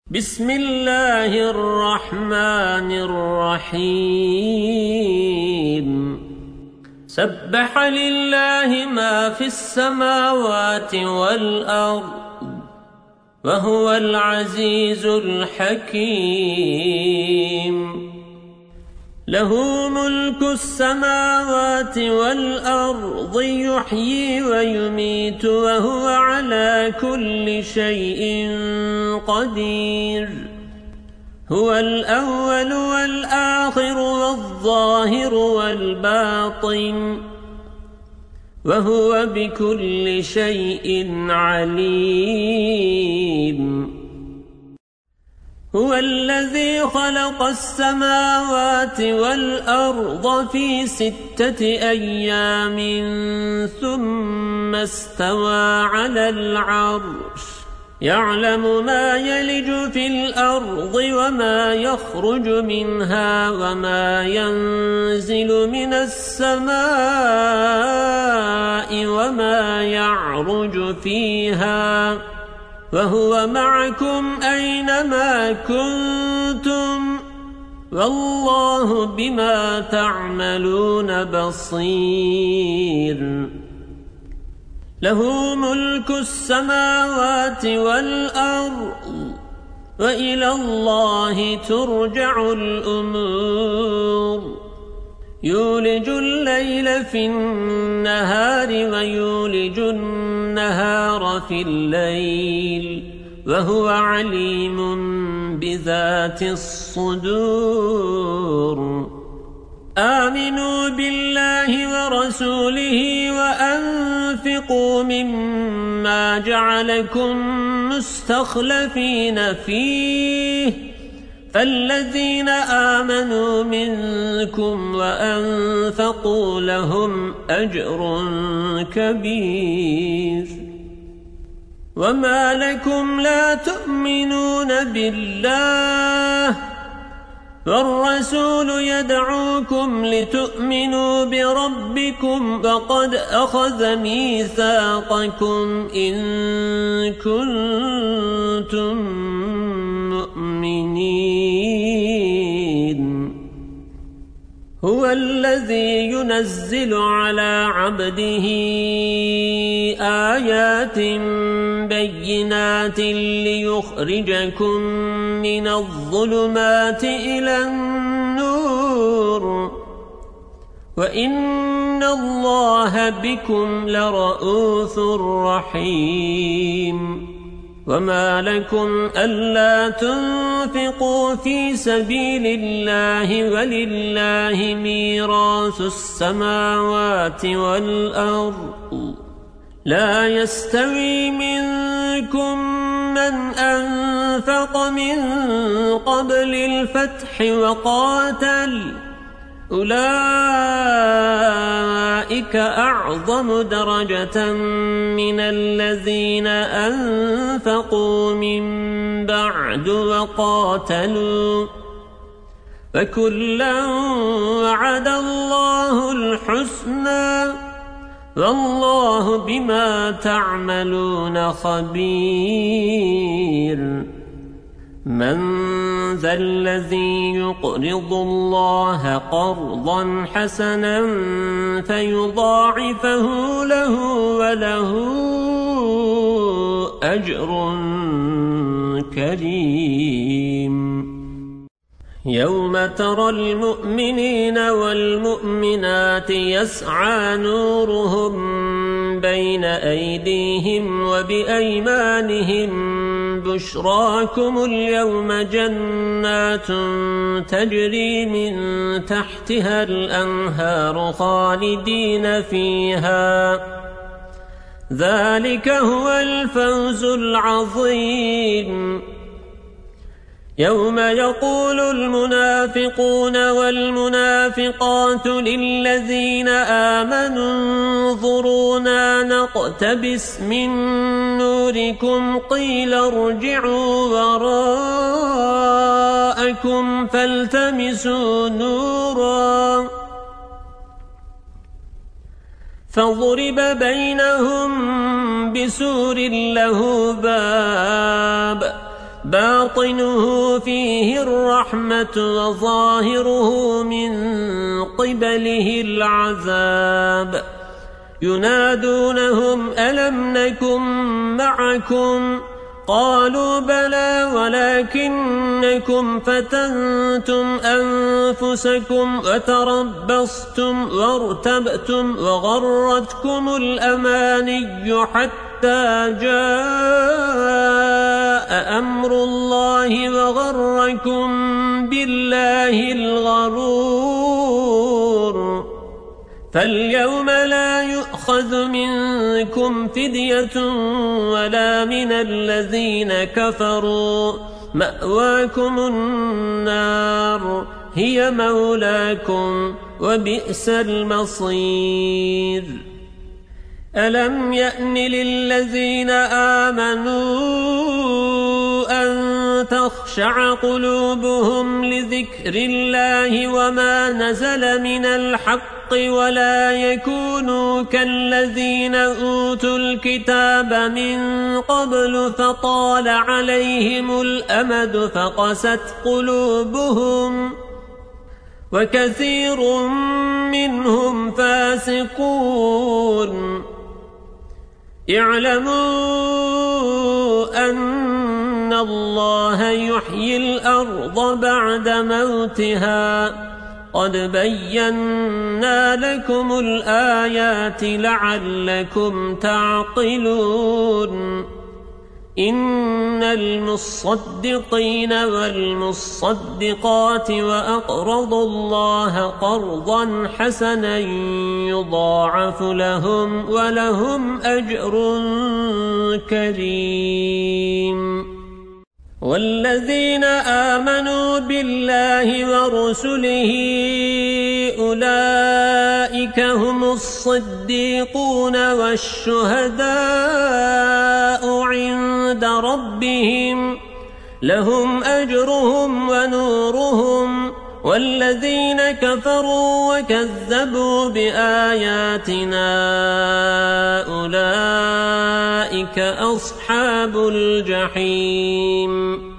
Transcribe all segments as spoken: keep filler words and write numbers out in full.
بسم الله الرحمن الرحيم سبح لله ما في السماوات والأرض وهو العزيز الحكيم له ملك السماوات والأرض يحيي ويميت وهو على كل شيء قدير هو الأول والآخر والظاهر والباطن وهو بكل شيء عليم هو الذي خلق السماوات والأرض في ستة أيام ثم استوى على العرش يعلم ما يلج في الأرض وما يخرج منها وما ينزل من السماء وما يعرج فيها وهو معكم أينما كنتم والله بما تعملون بصير له ملك السماوات والأرض وإلى الله ترجع الأمور يولج الليل في النهار ويولج النهار في الليل وهو عليم بذات الصدور آمنوا بالله ورسوله وأنفقوا مما جعلكم مستخلفين فيه فالذين آمنوا منكم وأنفقوا لهم أجر كبير وما لكم لا تؤمنون بالله والرسول يدعوكم لتؤمنوا بربكم وقد أخذ ميثاقكم إن كنتم مؤمنين هو الذي ينزل على عبده آيات بينات ليخرجكم من الظلمات إلى النور وإن الله بكم لرؤوف رحيم وما لكم ألا تنفقوا في سبيل الله ولله ميراث السماوات والأرض لا يستوي منكم من أنفق من قبل الفتح وقاتل أولئك أعظم درجة من الذين أنفقوا من بعد وقاتلوا فكلا وعد الله الحسنى والله بما تعملون خبير من ذا الذي يقرض الله قرضا حسنا فيضاعفه له وله أجر كريم يوم ترى المؤمنين والمؤمنات يسعى نورهم بين أيديهم وبأيمانهم بشراكم اليوم جنات تجري من تحتها الأنهار خالدين فيها ذلك هو الفوز العظيم يوم يقول المنافقون والمنافقات للذين آمنوا انظرونا نقتبس من نوركم قيل ارجعوا وراءكم فالتمسوا نورا فضرب بينهم بسور له باب باطنه فيه الرحمة وظاهره من قبله العذاب ينادونهم ألم نكن معكم قالوا بلى ولكنكم فتنتم أنفسكم وتربصتم وارتبتم وغرتكم الأماني حتى جاء أمر الله وغركم بالله الغرور فاليوم لا يؤخذ منكم فدية ولا من الذين كفروا مأواكم النار هي مولاكم وبئس المصير ألم يأن للذين آمنوا أن تخشع قلوبهم لذكر الله وما نزل من الحق ولا يكونوا كالذين أوتوا الكتاب من قبل فطال عليهم الأمد فقست قلوبهم وكثير منهم فاسقون اعلموا أن الله يحيي الأرض بعد موتها قد بينا لكم الآيات لعلكم تعقلون إن المصدقين والمصدقات وأقرضوا الله قرضا حسنا يضاعف لهم ولهم أجر كريم والذين آمنوا بالله ورسله أولئك هم الصديقون والشهداء عند ربهم لهم أجرهم ونورهم والذين كفروا وكذبوا بآياتنا أولئك أصحاب الجحيم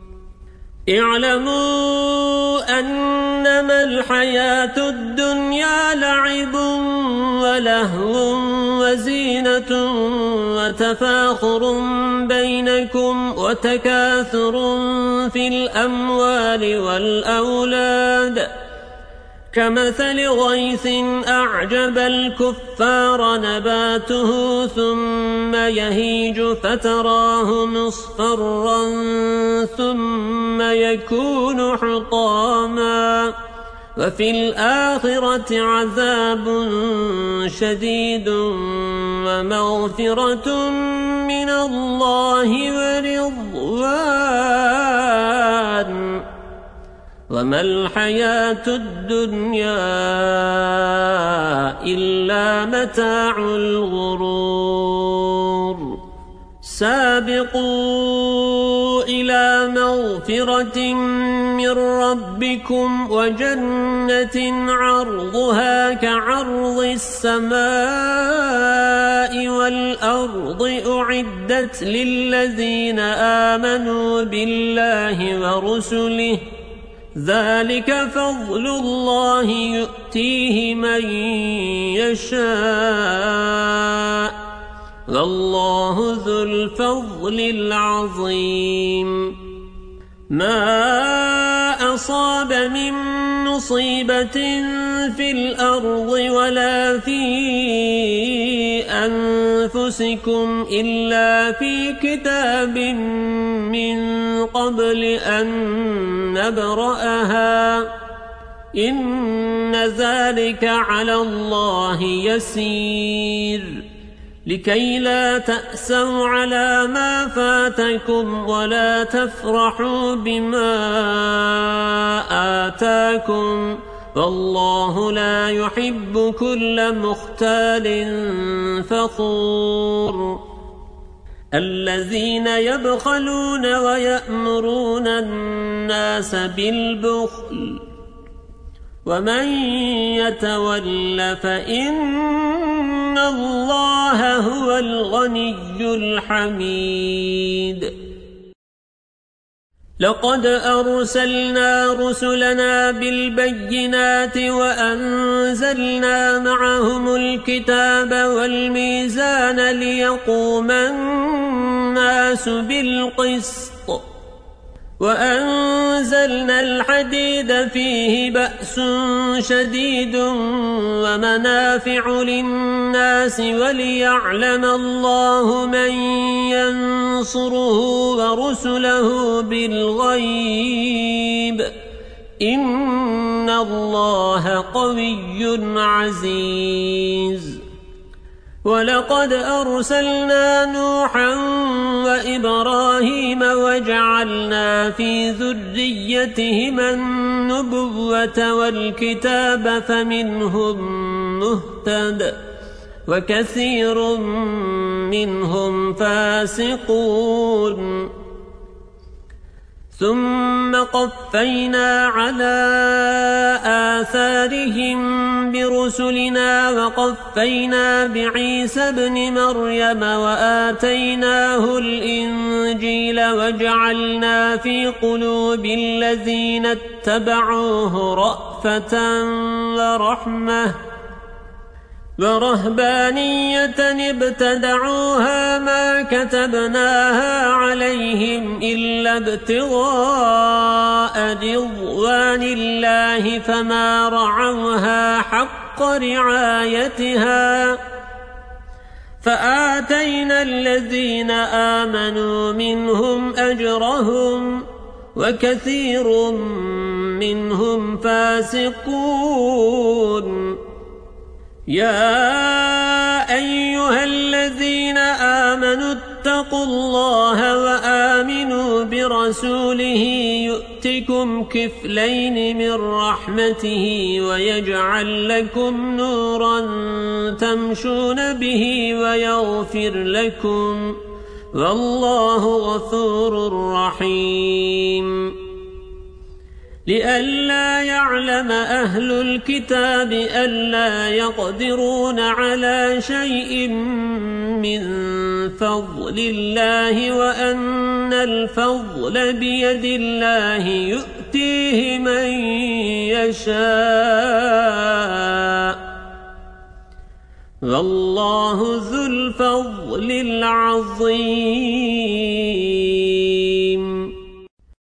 اعلموا أنما الحياة الدنيا لعب ولهو وزينة وتفاخر بينكم وتكاثر في الأموال والأولاد كمثل غيث أعجب الكفار نباته ثم يهيج فتراه مصفرا ثم يكون حطاما وفي الآخرة عذاب شديد ومغفرة من الله ورضوان وما الحياة الدنيا إلا متاع الغرور سابقوا إلى مغفرة من ربكم وجنة عرضها كعرض السماء والأرض أعدت للذين آمنوا بالله ورسله ذلك فضل الله يؤتيه من يشاء والله ذو الفضل العظيم ما أصاب من مصيبة في الأرض ولا في أنفسكم إلا في كتاب من قبل أن نبرأها إن ذلك على الله يسير لكي لا تأسوا على ما فاتكم ولا تفرحوا بما آتاكم والله لا يحب كل مختال فخور الذين يبخلون ويأمرون الناس بالبخل ومن يتول فإن الله هو الغني الحميد لقد أرسلنا رسلنا بالبينات وأنزلنا معهم الكتاب والميزان ليقوم الناس بالقسط وأنزلنا الحديد فيه بأس شديد ومنافع للناس وليعلم الله من ينصره ورسله بالغيب إن الله قوي عزيز. ولقد أرسلنا نوحا وإبراهيم وجعلنا في ذريتهما النبوة والكتاب فمنهم مهتد وكثير منهم فاسقون. ثم قفينا على آثارهم برسلنا وقفينا بعيسى ابن مريم وآتيناه الإنجيل وجعلنا في قلوب الذين اتبعوه رأفة ورحمة ورهبانية ابتدعوها ما كتبناها عليهم إلا ابتغاء رضوان الله فما رعوها حق رعايتها فآتينا الذين آمنوا منهم أجرهم وكثير منهم فاسقون. يا أيها الذين آمنوا اتقوا الله وآمنوا برسوله يؤتكم كفلين من رحمته ويجعل لكم نورا تمشون به ويغفر لكم والله غفور رحيم. لئلا يعلم أهل الكتاب ألا يقدرون على شيء من فضل الله وأن الفضل بيد الله يؤتيه من يشاء والله ذو الفضل العظيم.